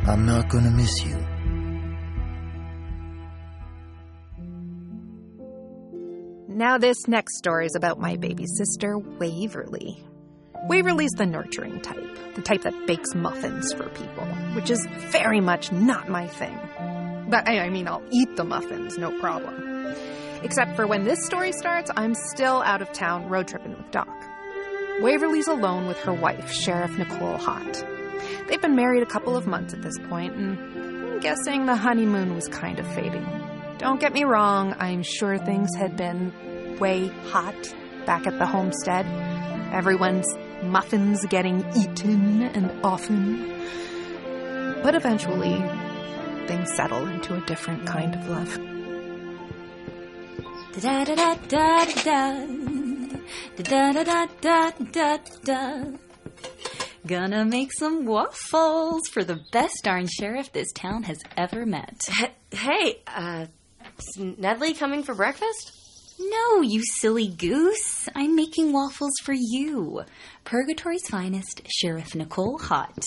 I'm not gonna miss you. Now this next story is about my baby sister, Waverly. Waverly's the nurturing type, the type that bakes muffins for people, which is very much not my thing. But I mean, I'll eat the muffins, no problem. Except for when this story starts, I'm still out of town road tripping with Doc. Waverly's alone with her wife, Sheriff Nicole Hott. They've been married a couple of months at this point, and I'm guessing the honeymoon was kind of fading. Don't get me wrong, I'm sure things had been way hot back at the homestead. Everyone's muffins getting eaten and often. But eventually, things settle into a different kind of love. Da da da da da da da da da da da. Gonna make some waffles for the best darn sheriff this town has ever met. Hey, is Nedley coming for breakfast? No, you silly goose. I'm making waffles for you. Purgatory's finest, Sheriff Nicole Hott.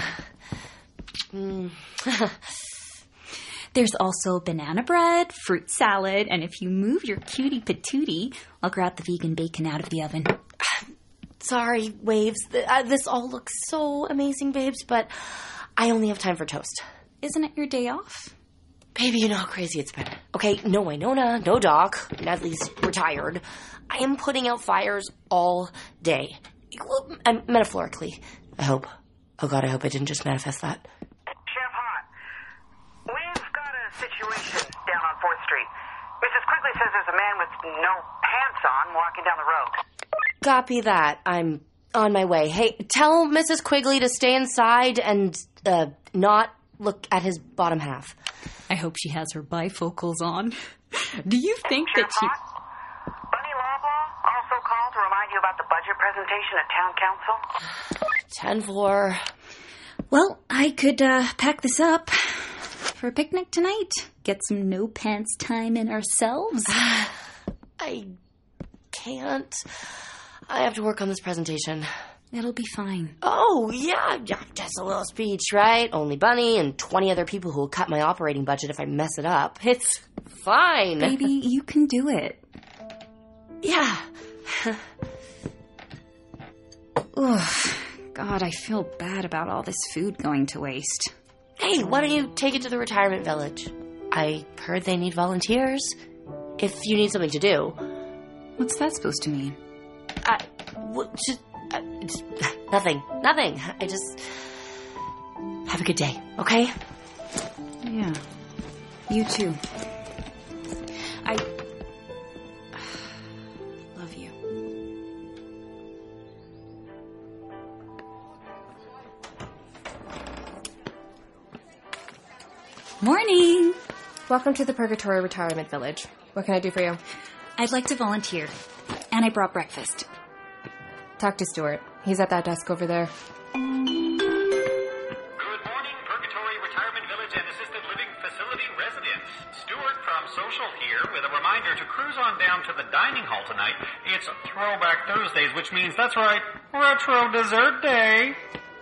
There's also banana bread, fruit salad, and if you move your cutie patootie, I'll grab the vegan bacon out of the oven. Sorry, Waves. This all looks so amazing, babes, but I only have time for toast. Isn't it your day off? Baby, you know how crazy it's been. Okay, no Winona, no Doc. Nedley's retired. I am putting out fires all day. Metaphorically, I hope. Oh God, I hope I didn't just manifest that. Chef Hott, we've got a situation down on 4th Street. Mrs. Quigley says there's a man with no pants on walking down the road. Copy that. I'm on my way. Hey, tell Mrs. Quigley to stay inside and not look at his bottom half. I hope she has her bifocals on. Do you think that she... Bunny Loblaw also called to remind you about the budget presentation at Town Council. 10-4. Well, I could pack this up for a picnic tonight. Get some no-pants time in ourselves. I can't. I have to work on this presentation. It'll be fine. Oh, yeah, just a little speech, right? Only Bunny and 20 other people who will cut my operating budget if I mess it up. It's fine. Baby, you can do it. Yeah. Ugh, God, I feel bad about all this food going to waste. Hey, why don't you take it to the retirement village? I heard they need volunteers. If you need something to do. What's that supposed to mean? Nothing. I just... Have a good day, okay? Yeah. You too. I... love you. Morning! Welcome to the Purgatory Retirement Village. What can I do for you? I'd like to volunteer. And I brought breakfast. Talk to Stuart. He's at that desk over there. Good morning, Purgatory Retirement Village and Assisted Living Facility residents. Stuart from Social here with a reminder to cruise on down to the dining hall tonight. It's Throwback Thursdays, which means, that's right, Retro Dessert Day.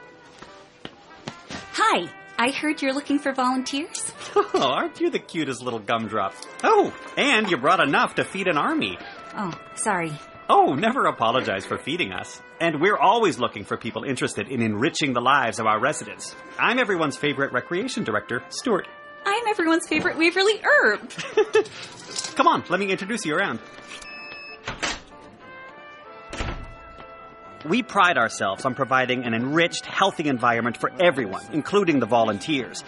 Hi, I heard you're looking for volunteers. Oh, aren't you the cutest little gumdrop? Oh, and you brought enough to feed an army. Oh, sorry. Oh, never apologize for feeding us. And we're always looking for people interested in enriching the lives of our residents. I'm everyone's favorite recreation director, Stuart. I'm everyone's favorite Waverly Herb. Come on, let me introduce you around. We pride ourselves on providing an enriched, healthy environment for everyone, including the volunteers.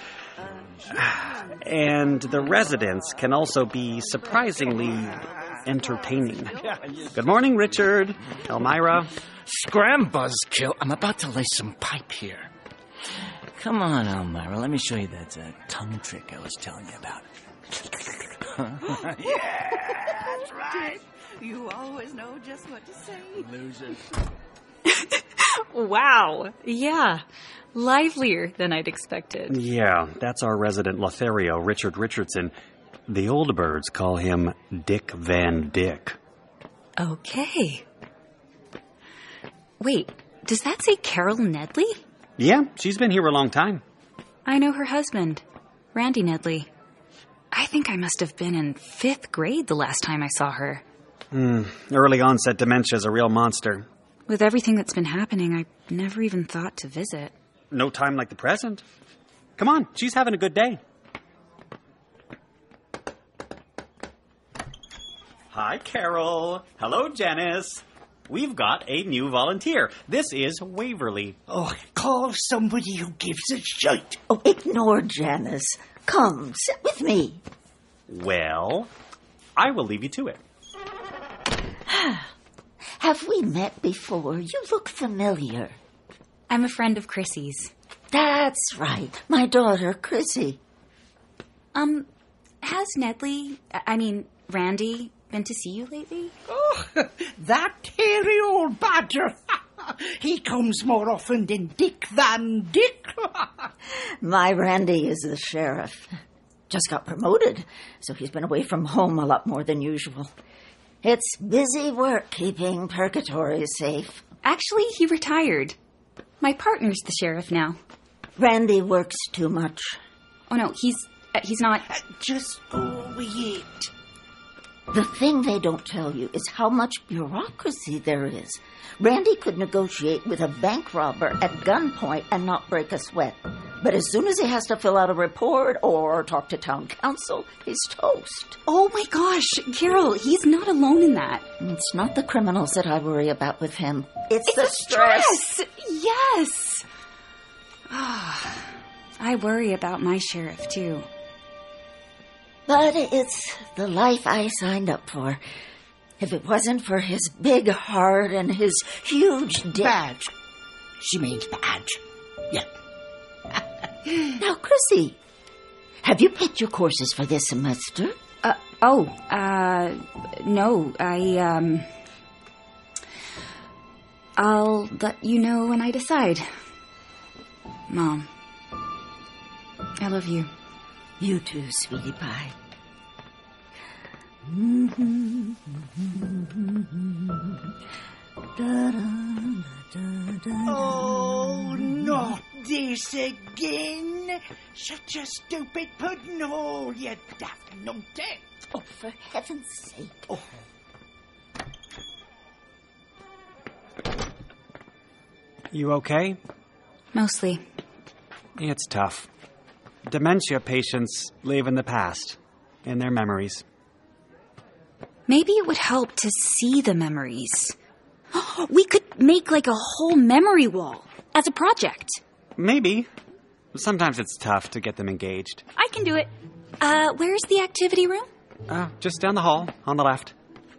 And the residents can also be surprisingly entertaining. Good morning, Richard. Elmira. Scram, Buzzkill. I'm about to lay some pipe here. Come on, Elmira. Let me show you that tongue trick I was telling you about. Yeah, that's right. You always know just what to say. Loser. Wow. Yeah. Livelier than I'd expected. Yeah, that's our resident Lothario, Richard Richardson. The old birds call him Dick Van Dyck. Okay. Wait, does that say Carol Nedley? Yeah, she's been here a long time. I know her husband, Randy Nedley. I think I must have been in 5th grade the last time I saw her. Early onset dementia is a real monster. With everything that's been happening, I never even thought to visit. No time like the present. Come on, she's having a good day. Hi, Carol. Hello, Janice. We've got a new volunteer. This is Waverly. Oh, call somebody who gives a shite. Oh, ignore Janice. Come, sit with me. Well, I will leave you to it. Have we met before? You look familiar. I'm a friend of Chrissy's. That's right. My daughter, Chrissy. Has Randy been to see you lately? Oh, that hairy old badger. He comes more often than Dick Van Dyke. My Randy is the sheriff. Just got promoted, so he's been away from home a lot more than usual. It's busy work keeping Purgatory safe. Actually, he retired. My partner's the sheriff now. Randy works too much. Oh, no, he's not... Just go with it. The thing they don't tell you is how much bureaucracy there is. Randy could negotiate with a bank robber at gunpoint and not break a sweat. But as soon as he has to fill out a report or talk to town council, he's toast. Oh my gosh, Carol, he's not alone in that. It's not the criminals that I worry about with him. It's the stress. Yes. I worry about my sheriff, too. But it's the life I signed up for. If it wasn't for his big heart and his huge Badge. She means badge. Yeah. Now, Chrissy, have you picked your courses for this semester? No, I'll let you know when I decide. Mom, I love you. You too, sweetie pie. Oh, not this again. Such a stupid pudding hole, you daft numpty. Oh, for heaven's sake. Oh. You okay? Mostly. It's tough. Dementia patients live in the past, in their memories. Maybe it would help to see the memories. We could make like a whole memory wall as a project. Maybe. Sometimes it's tough to get them engaged. I can do it. Where's the activity room? Just down the hall, on the left.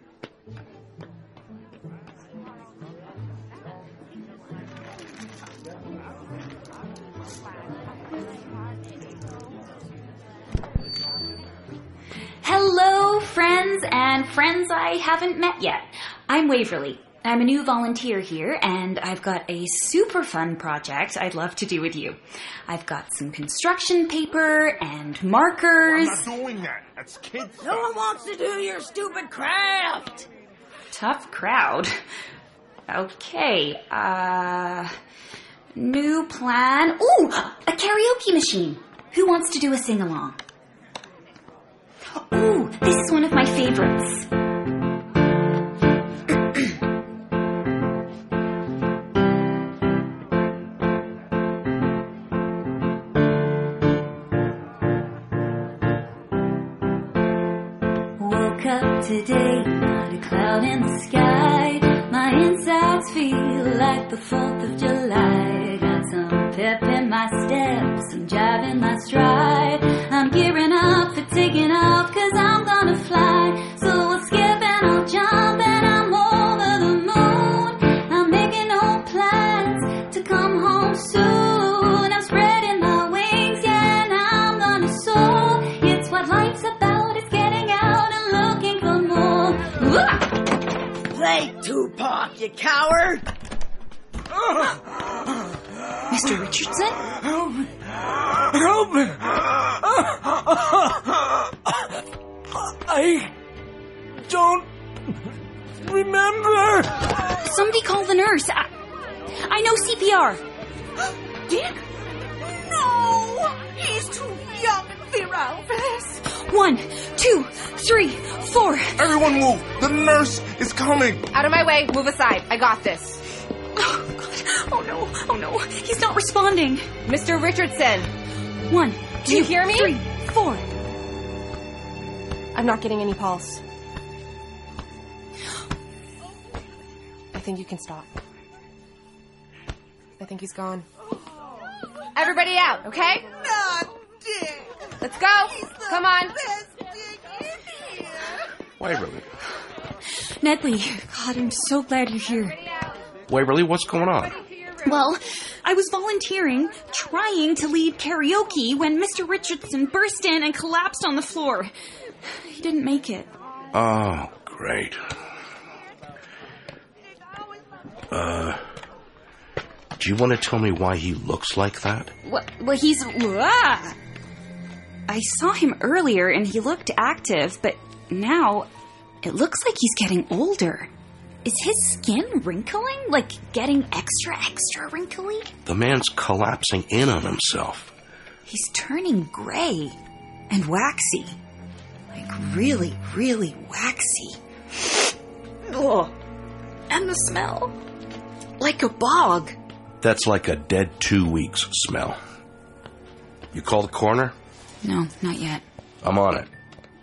Hello, friends and friends I haven't met yet. I'm Waverly. I'm a new volunteer here, and I've got a super fun project I'd love to do with you. I've got some construction paper and markers. I'm not doing that. That's kids' stuff. No one wants to do your stupid craft. Tough crowd. Okay, new plan. Ooh, a karaoke machine. Who wants to do a sing-along? Ooh, this is one of my favorites. Woke up today, not a cloud in the sky. My insides feel like the 4th of July. Got some pep in my step, some jive in my stride. I'm gearing up for taking off, 'cause I'm gonna fly. So I'll skip and I'll jump and I'm over the moon. I'm making no plans to come home soon. I'm spreading my wings, yeah, and I'm gonna soar. It's what life's about, it's getting out and looking for more. Play Tupac, you coward! Mr. Richardson? Help me! Help me! I don't remember. Somebody call the nurse. I know CPR. Dick? No! He's too young and virile for this. 1, 2, 3, 4. Everyone move! The nurse is coming! Out of my way. Move aside. I got this. Oh, God. Oh, no. Oh, no. He's not responding. Mr. Richardson. 1, 2, Do you hear me? 3, 4. I'm not getting any pulse. I think you can stop. I think he's gone. Everybody out, okay? Not Dick. Let's go. Come on. Waverly. Nedley, God, I'm so glad you're here. Waverly, what's going on? Well, I was volunteering, trying to lead karaoke when Mr. Richardson burst in and collapsed on the floor. He didn't make it. Oh, great. Do you want to tell me why he looks like that? Well, he's... I saw him earlier and he looked active, but now it looks like he's getting older. Is his skin wrinkling? Like getting extra wrinkly? The man's collapsing in on himself. He's turning gray and waxy. Like really, really waxy. Oh, and the smell. Like a bog. That's like a dead 2 weeks smell. You call the coroner? No, not yet. I'm on it.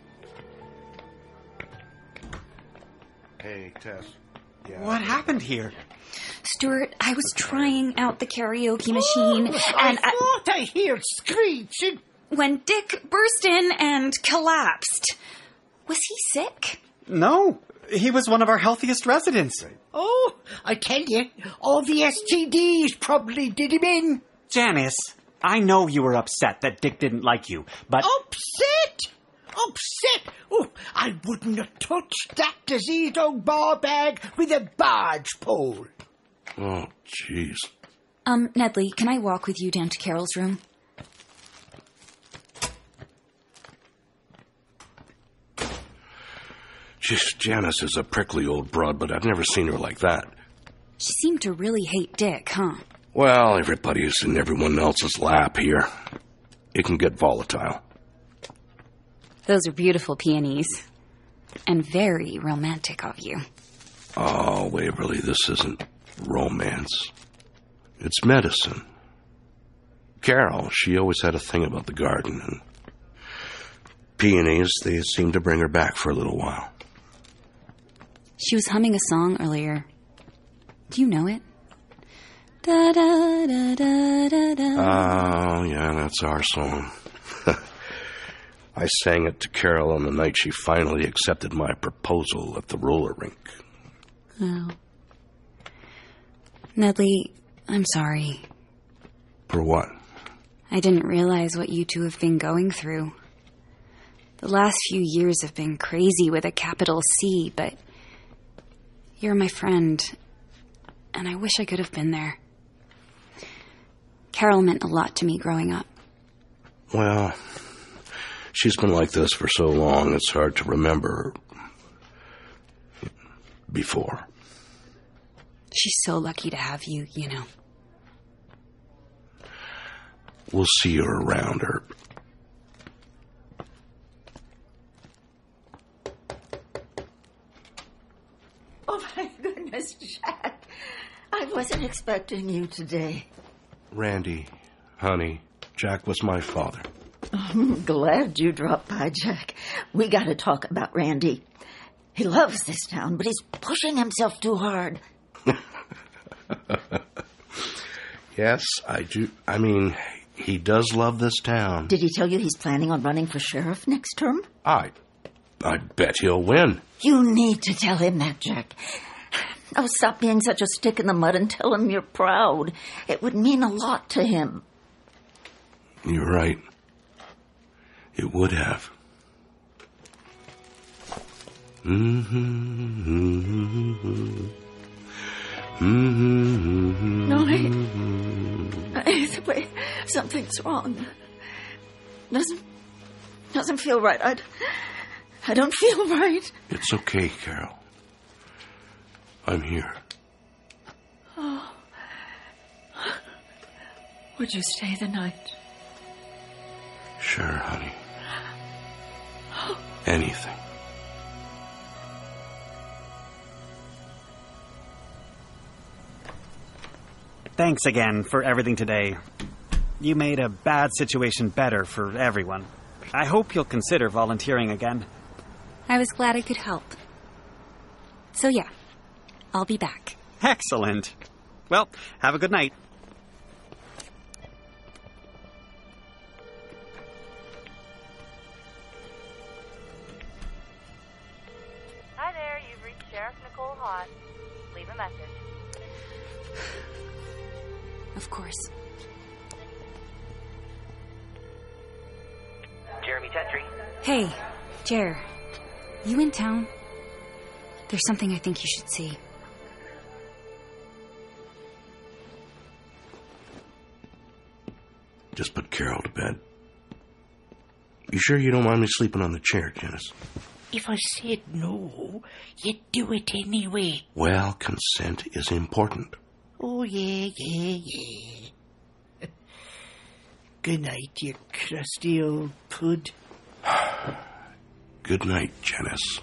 Hey, Tess. Yeah. What happened here? Stuart, I was trying out the karaoke machine, and I thought I heard screeching. When Dick burst in and collapsed. Was he sick? No, he was one of our healthiest residents. Oh, I tell you, all the STDs probably did him in. Janice, I know you were upset that Dick didn't like you, but... Upset? Oh, I wouldn't have touched that diseased old bar bag with a barge pole. Oh, jeez. Nedley, can I walk with you down to Carol's room? Janice is a prickly old broad, but I've never seen her like that. She seemed to really hate Dick, huh? Well, everybody's in everyone else's lap here. It can get volatile. Those are beautiful peonies. And very romantic of you. Oh, Waverly, this isn't romance. It's medicine. Carol, she always had a thing about the garden. And peonies, they seemed to bring her back for a little while. She was humming a song earlier. Do you know it? Da da da da da da. Oh, yeah, that's our song. I sang it to Carol on the night she finally accepted my proposal at the roller rink. Oh. Nedley, I'm sorry. For what? I didn't realize what you two have been going through. The last few years have been crazy with a capital C, but you're my friend, and I wish I could have been there. Carol meant a lot to me growing up. Well, she's been like this for so long, it's hard to remember before. She's so lucky to have you, you know. We'll see her around her. Oh, my goodness, Jack. I wasn't expecting you today. Randy, honey, Jack was my father. I'm glad you dropped by, Jack. We got to talk about Randy. He loves this town, but he's pushing himself too hard. Yes, I do. I mean, he does love this town. Did he tell you he's planning on running for sheriff next term? I bet he'll win. You need to tell him that, Jack. Oh, stop being such a stick in the mud and tell him you're proud. It would mean a lot to him. You're right. It would have. No, wait, something's wrong. Doesn't feel right. I don't feel right. It's okay, Carol. I'm here. Oh. Would you stay the night? Sure, honey. Anything. Thanks again for everything today. You made a bad situation better for everyone. I hope you'll consider volunteering again. I was glad I could help. So yeah, I'll be back. Excellent. Well, have a good night. Hi there, you've reached Sheriff Nicole Hott. Leave a message. Of course. Jeremy Tetry. Hey, Jer. You in town? There's something I think you should see. Just put Carol to bed. You sure you don't mind me sleeping on the chair, Janice? If I said no, you'd do it anyway. Well, consent is important. Oh, yeah. Good night, you crusty old pud. Good night, Janice.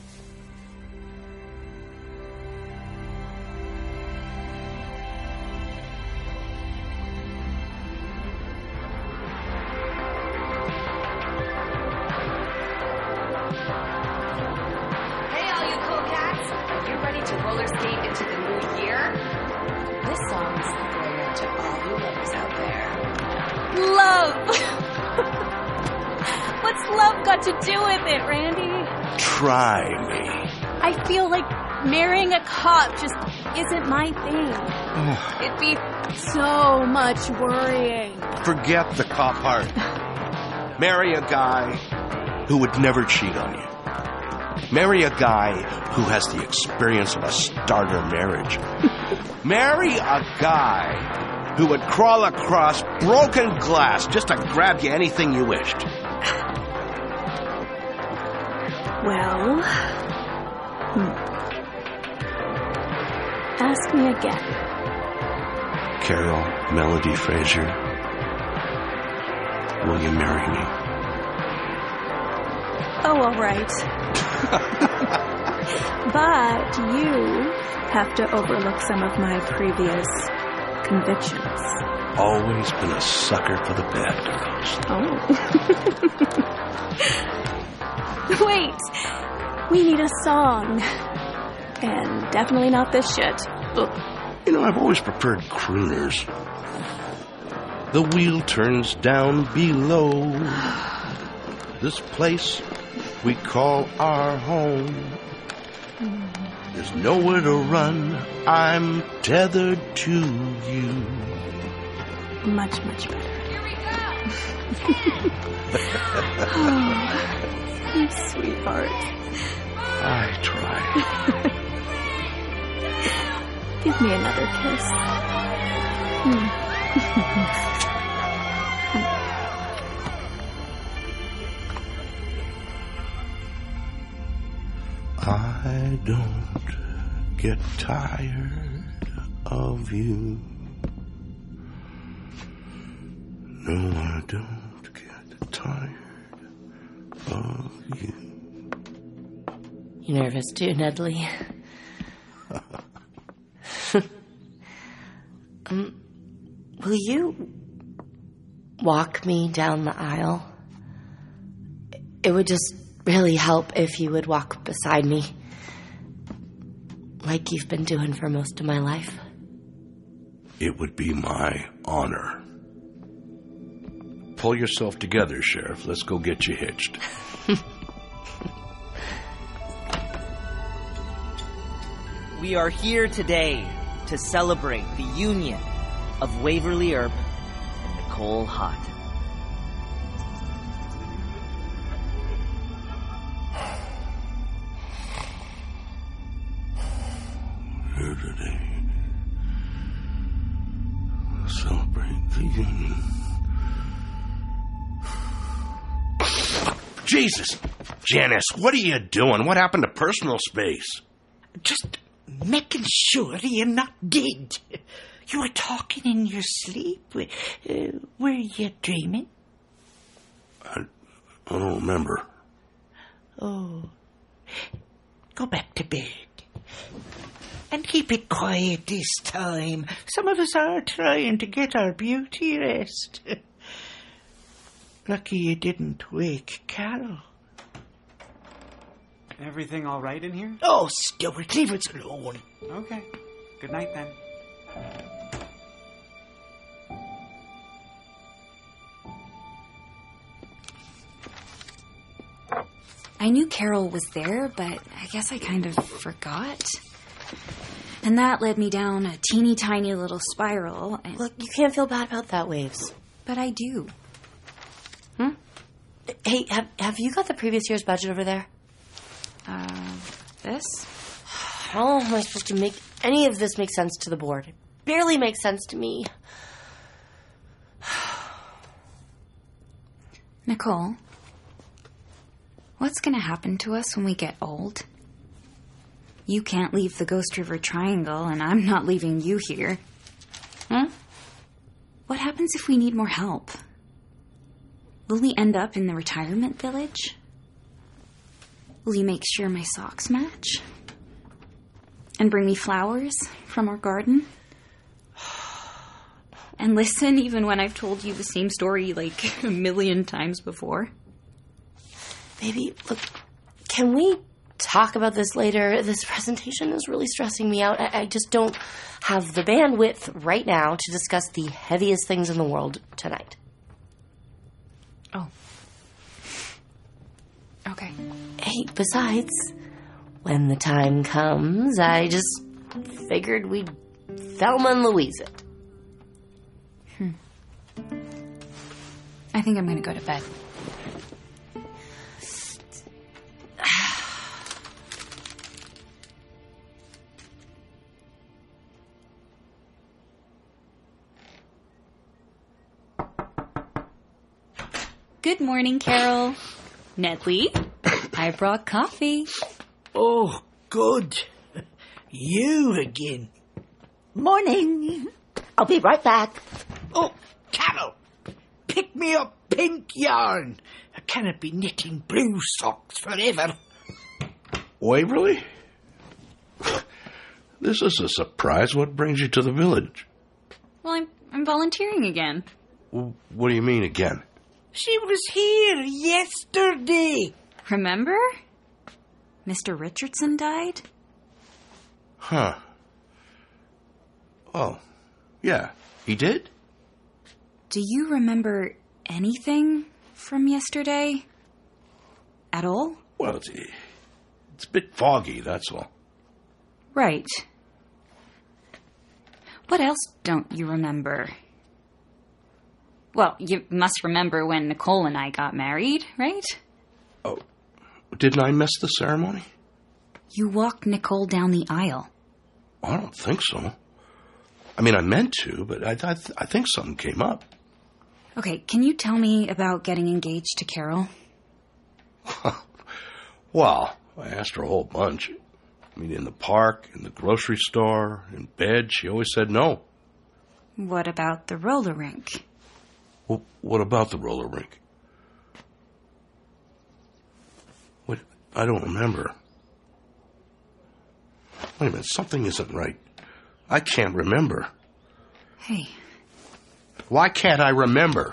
Hey, all you cool cats! Are you ready to roller skate into the new year? This song's going out to all you lovers out there. Love! What's love got to do with it, Randy? Try me. I feel like marrying a cop just isn't my thing. It'd be so much worrying. Forget the cop part. Marry a guy who would never cheat on you. Marry a guy who has the experience of a starter marriage. Marry a guy who would crawl across broken glass just to grab you anything you wished. Well, ask me again. Carol Melody Fraser, will you marry me? Oh, all right. But you have to overlook some of my previous convictions. Always been a sucker for the bad girls. Oh. Wait. We need a song. And definitely not this shit. You know, I've always preferred crooners. The wheel turns down below. This place we call our home. There's nowhere to run. I'm tethered to you. Much, much better. Here we go! Oh, you sweetheart. I try. Give me another kiss. I don't get tired of you. No, I don't get tired of you. You nervous too, Nedley? Will you walk me down the aisle? It would just really help if you would walk beside me, like you've been doing for most of my life. It would be my honor. Pull yourself together, Sheriff. Let's go get you hitched. We are here today to celebrate the union of Waverly Earp and Nicole Hott. Here today, celebrate the union. Jesus! Janice, what are you doing? What happened to personal space? Just making sure you're not dead. You were talking in your sleep. Were you dreaming? I don't remember. Oh. Go back to bed. And keep it quiet this time. Some of us are trying to get our beauty rest. Lucky you didn't wake Carol. Everything all right in here? Oh, Stuart, leave us alone. Okay. Good night, then. I knew Carol was there, but I guess I kind of forgot. And that led me down a teeny tiny little spiral. Look, you can't feel bad about that, Waves. But I do. Hey, have you got the previous year's budget over there? This? How am I supposed to make any of this make sense to the board? It barely makes sense to me. Nicole, what's going to happen to us when we get old? You can't leave the Ghost River Triangle, and I'm not leaving you here. What happens if we need more help? Will we end up in the retirement village? Will you make sure my socks match? And bring me flowers from our garden? And listen even when I've told you the same story like a million times before? Baby, look, can we talk about this later? This presentation is really stressing me out. I just don't have the bandwidth right now to discuss the heaviest things in the world tonight. Oh. Okay. Hey, besides, when the time comes, I just figured we'd Thelma and Louise it. I think I'm going to go to bed. Good morning, Carol. Nedley, I brought coffee. Oh, good. You again. Morning. I'll be right back. Oh, Carol, pick me up pink yarn. I cannot be knitting blue socks forever. Waverly? This is a surprise. What brings you to the village? Well, I'm volunteering again. What do you mean again? She was here yesterday. Remember? Mr. Richardson died? Huh. Oh, yeah. He did? Do you remember anything from yesterday? At all? Well, it's a bit foggy, that's all. Right. What else don't you remember? Well, you must remember when Nicole and I got married, right? Oh, didn't I miss the ceremony? You walked Nicole down the aisle. I don't think so. I mean, I meant to, but I think something came up. Okay, can you tell me about getting engaged to Carol? Well, I asked her a whole bunch. I mean, in the park, in the grocery store, in bed, she always said no. What about the roller rink? Well, what about the roller rink? What? I don't remember. Wait a minute, something isn't right. I can't remember. Hey. Why can't I remember?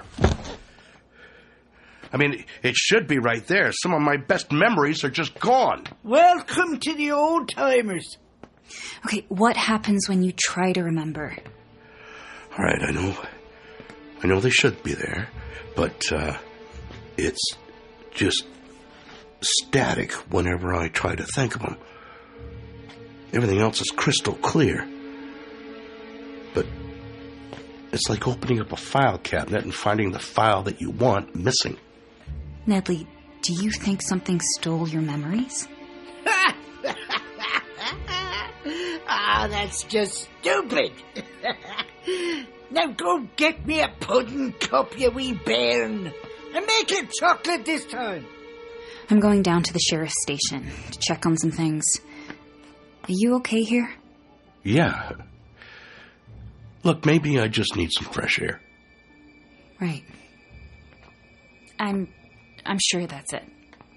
I mean, it should be right there. Some of my best memories are just gone. Welcome to the old timers. Okay, what happens when you try to remember? All right, I know they should be there, but it's just static whenever I try to think of them. Everything else is crystal clear. But it's like opening up a file cabinet and finding the file that you want missing. Nedley, do you think something stole your memories? That's just stupid. Now go get me a pudding cup, you wee bairn. And make it chocolate this time. I'm going down to the sheriff's station to check on some things. Are you okay here? Yeah. Look, maybe I just need some fresh air. Right. I'm sure that's it.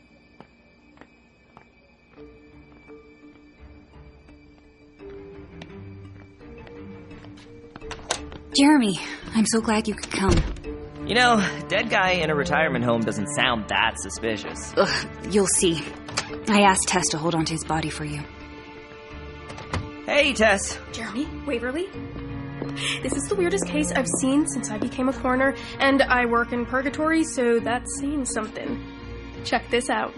Jeremy, I'm so glad you could come. You know, dead guy in a retirement home doesn't sound that suspicious. Ugh, you'll see. I asked Tess to hold on to his body for you. Hey, Tess. Jeremy, Waverly. This is the weirdest case I've seen since I became a coroner, and I work in purgatory, so that's saying something. Check this out.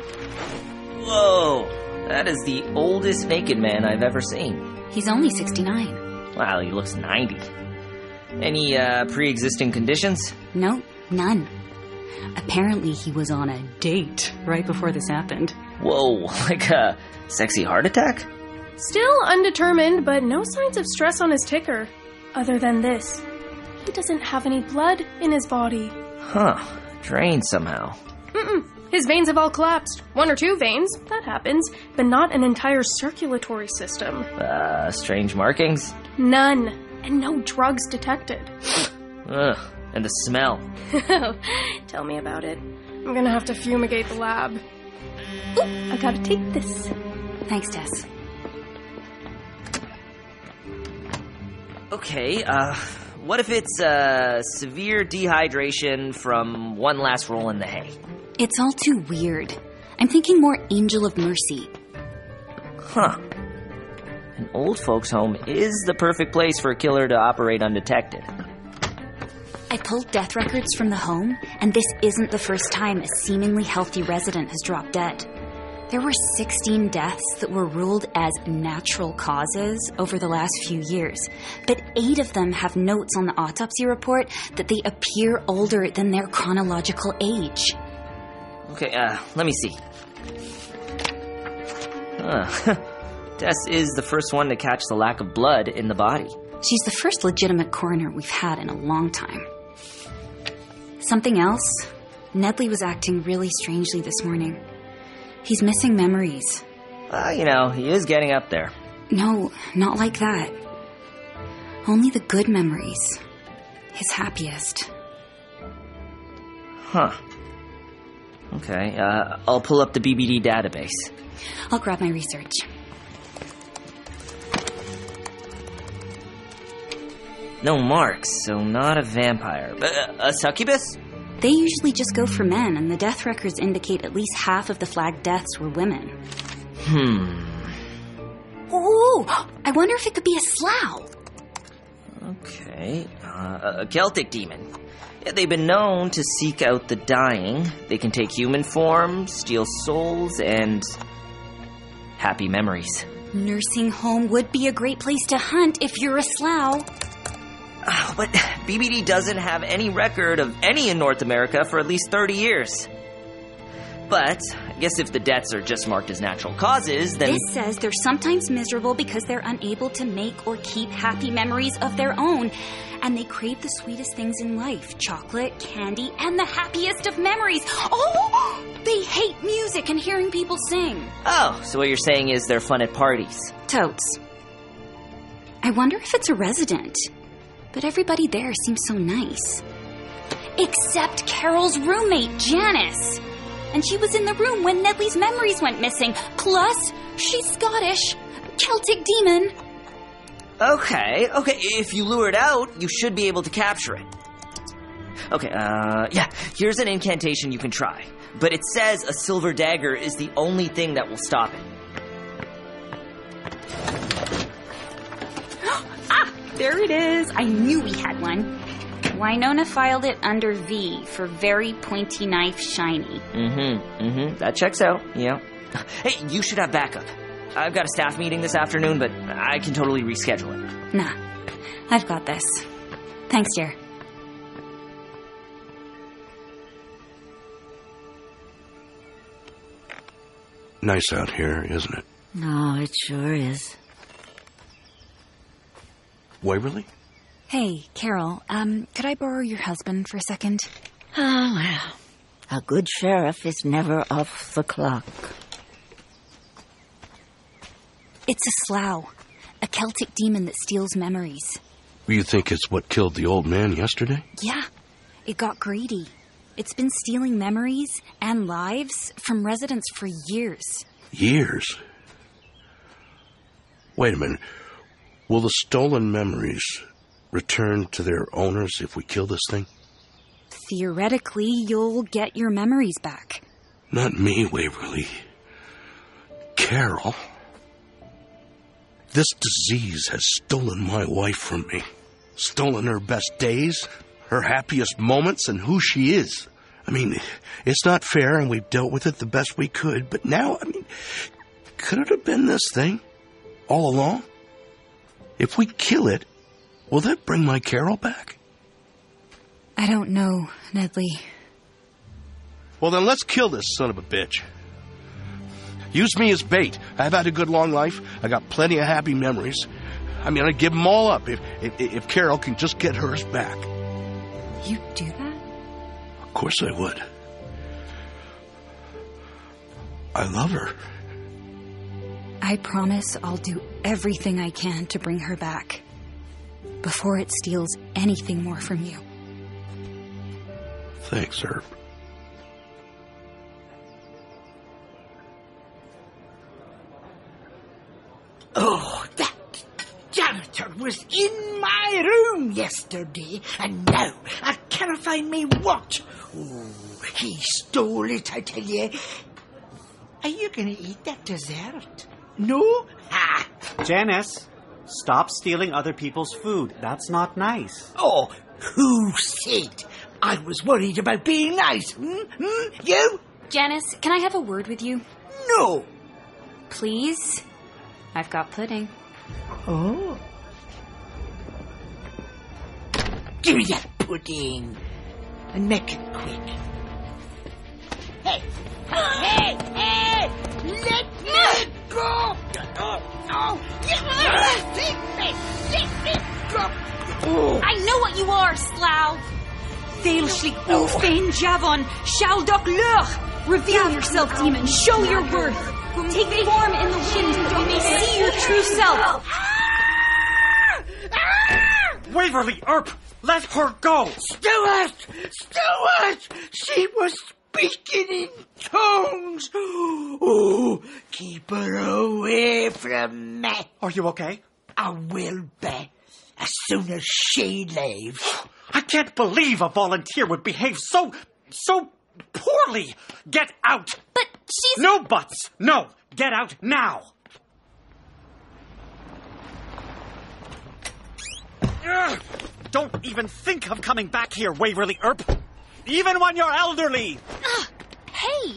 Whoa, that is the oldest naked man I've ever seen. He's only 69. Wow, he looks 90. Any pre-existing conditions? No, none. Apparently he was on a date right before this happened. Whoa, like a sexy heart attack? Still undetermined, but no signs of stress on his ticker. Other than this, he doesn't have any blood in his body. Huh, drained somehow. His veins have all collapsed. 1 or 2 veins, that happens, but not an entire circulatory system. Strange markings? None. And no drugs detected. Ugh, and the smell. Tell me about it. I'm gonna have to fumigate the lab. Ooh, I gotta take this. Thanks, Tess. Okay, what if it's, severe dehydration from one last roll in the hay? It's all too weird. I'm thinking more Angel of Mercy. Huh. An old folks' home is the perfect place for a killer to operate undetected. I pulled death records from the home, and this isn't the first time a seemingly healthy resident has dropped dead. There were 16 deaths that were ruled as natural causes over the last few years, but 8 of them have notes on the autopsy report that they appear older than their chronological age. Okay, let me see. Tess is the first one to catch the lack of blood in the body. She's the first legitimate coroner we've had in a long time. Something else? Nedley was acting really strangely this morning. He's missing memories. You know, he is getting up there. No, not like that. Only the good memories. His happiest. Huh. Okay, I'll pull up the BBD database. I'll grab my research. No marks, so not a vampire. But a succubus? They usually just go for men, and the death records indicate at least half of the flagged deaths were women. Ooh, I wonder if it could be a slough. Okay, a Celtic demon. Yeah, they've been known to seek out the dying. They can take human form, steal souls, and happy memories. Nursing home would be a great place to hunt if you're a slough. But BBD doesn't have any record of any in North America for at least 30 years. But I guess if the deaths are just marked as natural causes, then... This says they're sometimes miserable because they're unable to make or keep happy memories of their own. And they crave the sweetest things in life. Chocolate, candy, and the happiest of memories. Oh! They hate music and hearing people sing. Oh, so what you're saying is they're fun at parties. Totes. I wonder if it's a resident. But everybody there seems so nice. Except Carol's roommate, Janice. And she was in the room when Nedley's memories went missing. Plus, she's Scottish. Celtic demon. Okay. If you lure it out, you should be able to capture it. Okay, here's an incantation you can try. But it says a silver dagger is the only thing that will stop it. There it is. I knew we had one. Winona filed it under V for very pointy knife shiny. That checks out, yeah. Hey, you should have backup. I've got a staff meeting this afternoon, but I can totally reschedule it. Nah, I've got this. Thanks, Jer. Nice out here, isn't it? Oh, it sure is. Waverly? Hey, Carol, could I borrow your husband for a second? Oh, well. A good sheriff is never off the clock. It's a slough. A Celtic demon that steals memories. You think it's what killed the old man yesterday? Yeah. It got greedy. It's been stealing memories and lives from residents for years. Years? Wait a minute. Will the stolen memories return to their owners if we kill this thing? Theoretically, you'll get your memories back. Not me, Waverly. Carol. This disease has stolen my wife from me. Stolen her best days, her happiest moments, and who she is. I mean, it's not fair, and we've dealt with it the best we could, but now, could it have been this thing all along? If we kill it, will that bring my Carol back? I don't know, Nedley. Well, then let's kill this son of a bitch. Use me as bait. I've had a good long life. I got plenty of happy memories. I'd give them all up if Carol can just get hers back. You do that? Of course I would. I love her. I promise I'll do everything I can to bring her back before it steals anything more from you. Thanks, Herb. Oh, that janitor was in my room yesterday, and now I can't find me what. Oh, he stole it, I tell you. Are you going to eat that dessert? No? Ha! Janice, stop stealing other people's food. That's not nice. Oh, who said I was worried about being nice? You? Janice, can I have a word with you? No. Please? I've got pudding. Oh. Give me that pudding. And make it quick. Hey! Hey! Hey! Let me go! Oh! Let me go! Oh. I know what you are, Slough! Thailshlik Ulfein Javon, Shaldok Lur! Reveal yourself, demon! Show your worth! Take form in the wind, that we may see your true self! Waverly Earp! Let her go! Stuart! Stuart! She was speaking in tongues! Oh, keep her away from me! Are you okay? I will be, as soon as she leaves. I can't believe a volunteer would behave so poorly! Get out! But she's... No buts! No! Get out now! Ugh. Don't even think of coming back here, Waverly Earp! Even when you're elderly! Hey!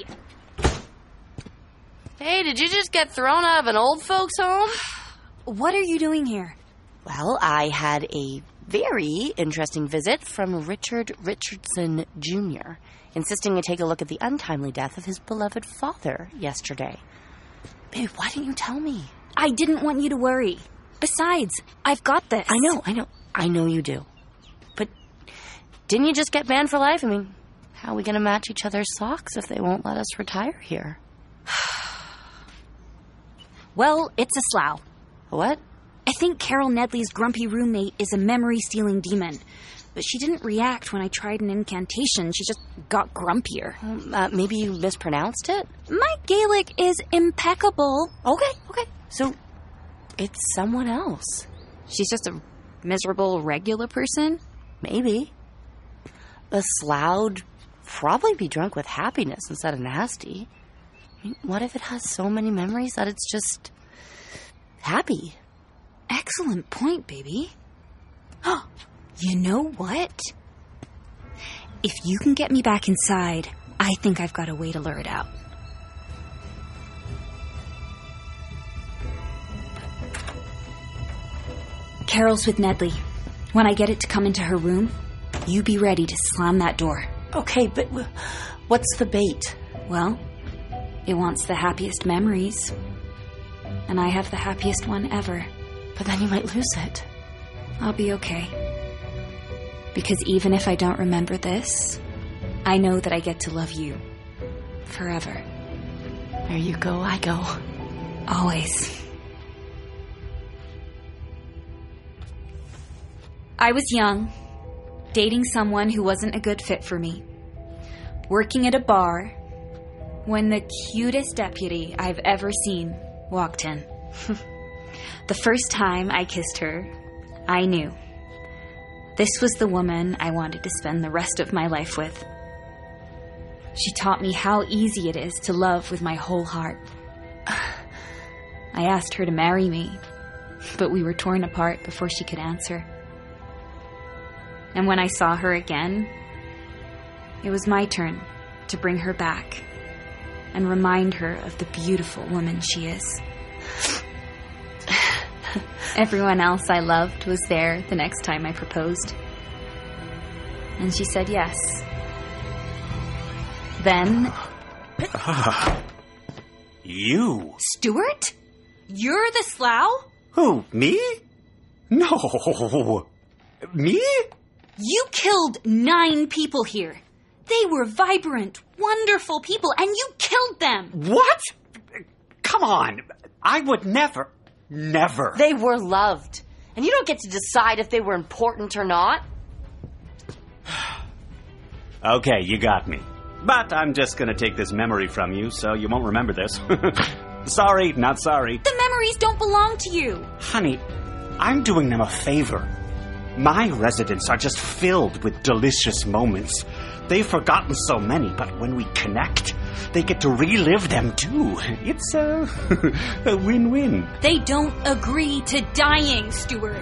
Hey, did you just get thrown out of an old folks' home? What are you doing here? Well, I had a very interesting visit from Richard Richardson Jr., insisting I take a look at the untimely death of his beloved father yesterday. Babe, why didn't you tell me? I didn't want you to worry. Besides, I've got this. I know you do. But didn't you just get banned for life? How are we going to match each other's socks if they won't let us retire here? Well, it's a slough. What? I think Carol Nedley's grumpy roommate is a memory-stealing demon. But she didn't react when I tried an incantation. She just got grumpier. Maybe you mispronounced it? My Gaelic is impeccable. Okay. So, it's someone else. She's just a miserable, regular person? Maybe. A Slough probably be drunk with happiness instead of nasty. What if it has so many memories that it's just happy? Excellent point, baby. You know what? If you can get me back inside, I think I've got a way to lure it out. Carol's with Nedley. When I get it to come into her room, you be ready to slam that door. Okay, but what's the bait? Well, it wants the happiest memories. And I have the happiest one ever. But then you might lose it. I'll be okay. Because even if I don't remember this, I know that I get to love you. Forever. There you go, I go. Always. I was young, dating someone who wasn't a good fit for me. working at a bar, when the cutest deputy I've ever seen walked in. The first time I kissed her, I knew. This was the woman I wanted to spend the rest of my life with. She taught me how easy it is to love with my whole heart. I asked her to marry me, but we were torn apart before she could answer. And when I saw her again, it was my turn to bring her back and remind her of the beautiful woman she is. Everyone else I loved was there the next time I proposed. And she said yes. Then... You? Stuart? You're the Slough? Who, me? No. Me? You killed 9 people here. They were vibrant, wonderful people, and you killed them. What? Come on. I would never. Never. They were loved. And you don't get to decide if they were important or not. Okay, you got me. But I'm just gonna take this memory from you, so you won't remember this. Sorry, not sorry. The memories don't belong to you. Honey, I'm doing them a favor. My residents are just filled with delicious moments. They've forgotten so many, but when we connect, they get to relive them too. It's a win-win. They don't agree to dying, Stuart.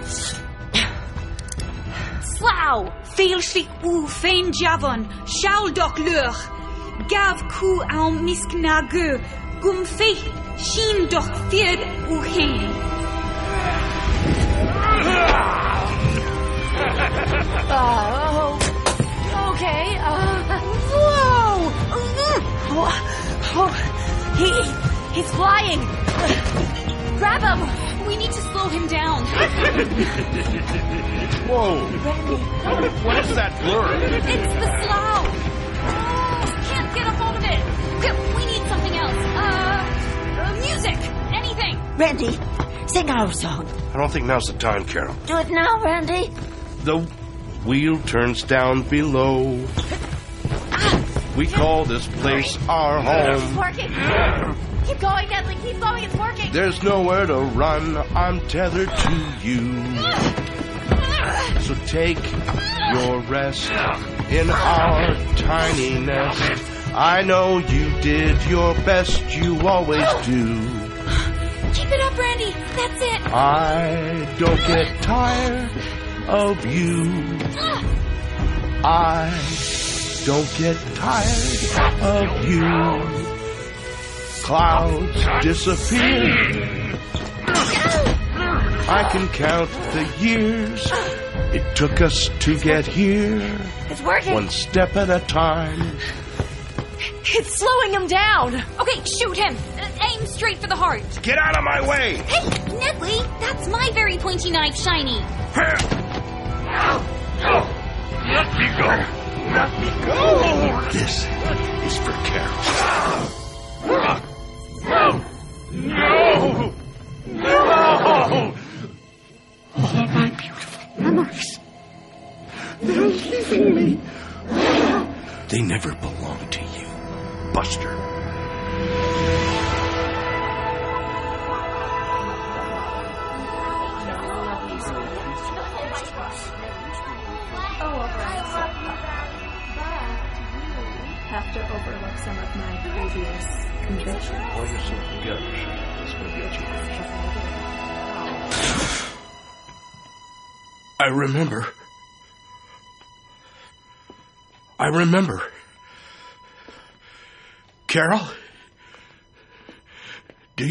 Slough, feilsig u fein javon, shall doch lur. Gav ku au misknage, gum fe, shin doch fied u hen. Okay. Whoa! He's flying. Grab him. We need to slow him down. Whoa! What is that blur? It's the Slough. Can't get a hold of it. We need something else. Music. Anything. Randy, sing our song. I don't think now's the time, Carol. Do it now, Randy. The wheel turns down below. We call this place our It's home. working. Keep going, Nedley. Keep going. It's working. There's nowhere to run. I'm tethered to you. So take your rest in our tiny nest. I know you did your best. You always do. Keep it up, Randy. That's it. I don't get tired of you. I don't get tired of you. Clouds disappear. I can count the years it took us to get here. It's working. One step at a time. It's slowing him down. Okay, shoot him. Aim straight for the heart. Get out of my way! Hey, Nedley, that's my very pointy knife, Shiny. Let me go! Let me go! This is for Carol. No! No! All my beautiful memories. They're leaving me. They never belonged to you, Buster. Have to overlook some of my previous convictions. Pull yourself together. It's going to be a challenge. I remember. Carol? Do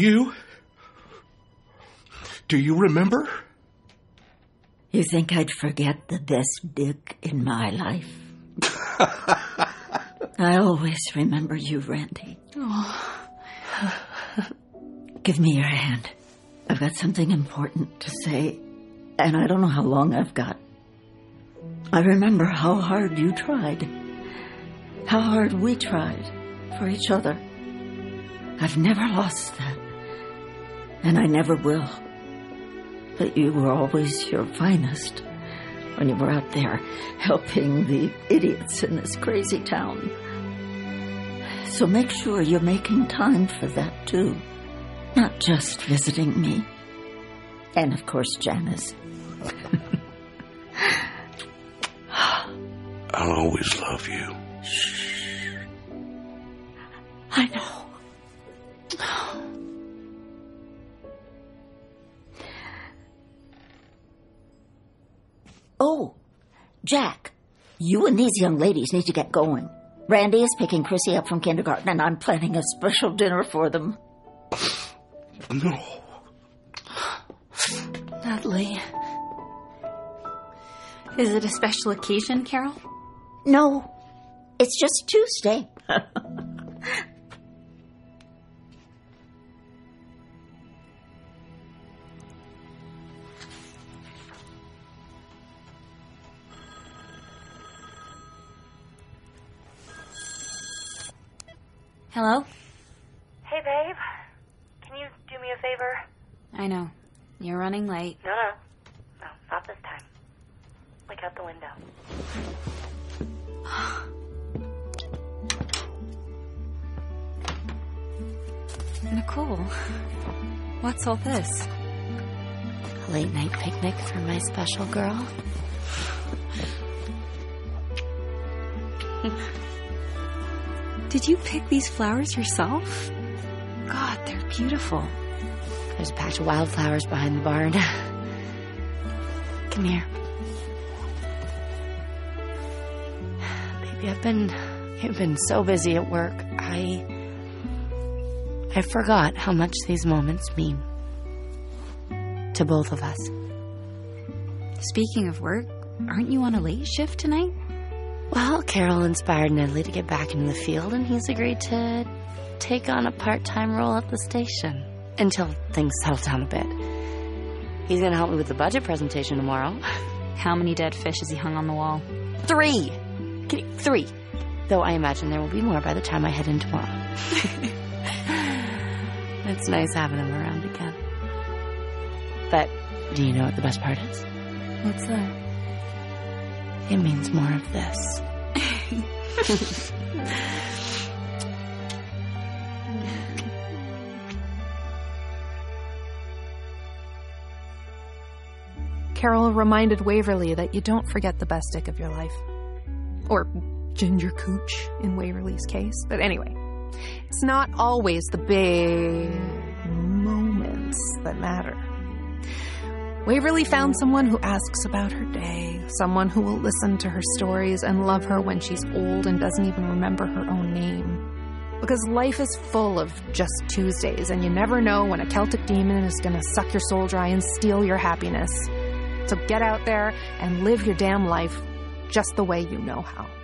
you remember? You think I'd forget the best dick in my life? I always remember you, Randy. Give me your hand. I've got something important to say, and I don't know how long I've got. I remember how hard you tried, how hard we tried for each other. I've never lost that, and I never will. But you were always your finest when you were out there helping the idiots in this crazy town. So make sure you're making time for that, too. Not just visiting me. And, of course, Janice. I'll always love you. Shh. I know. Oh, Jack, you and these young ladies need to get going. Randy is picking Chrissy up from kindergarten, and I'm planning a special dinner for them. No. Natalie. Is it a special occasion, Carol? No, it's just Tuesday. Hello? Hey, babe. Can you do me a favor? I know. You're running late. No, not this time. Look out the window. Nicole, what's all this? A late night picnic for my special girl. Did you pick these flowers yourself? God, they're beautiful. There's a patch of wildflowers behind the barn. Come here. Baby, I've been so busy at work. I forgot how much these moments mean to both of us. Speaking of work, aren't you on a late shift tonight? Well, Carol inspired Nedley to get back into the field, and he's agreed to take on a part-time role at the station until things settle down a bit. He's going to help me with the budget presentation tomorrow. How many dead fish has he hung on the wall? 3! 3. Though I imagine there will be more by the time I head in tomorrow. It's nice having him around again. But do you know what the best part is? What's that? It means more of this. Carol reminded Waverly that you don't forget the best dick of your life. Or Ginger Cooch in Waverly's case. But anyway, it's not always the big moments that matter. Waverly found someone who asks about her day, someone who will listen to her stories and love her when she's old and doesn't even remember her own name. Because life is full of just Tuesdays, and you never know when a Celtic demon is going to suck your soul dry and steal your happiness. So get out there and live your damn life just the way you know how.